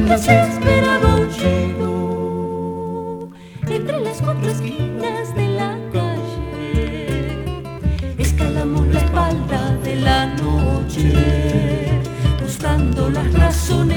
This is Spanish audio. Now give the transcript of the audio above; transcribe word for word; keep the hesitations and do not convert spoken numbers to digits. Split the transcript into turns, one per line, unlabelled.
desesperado llego entre las cuatro esquinas de la calle, escalamos la espalda de la noche, buscando las razones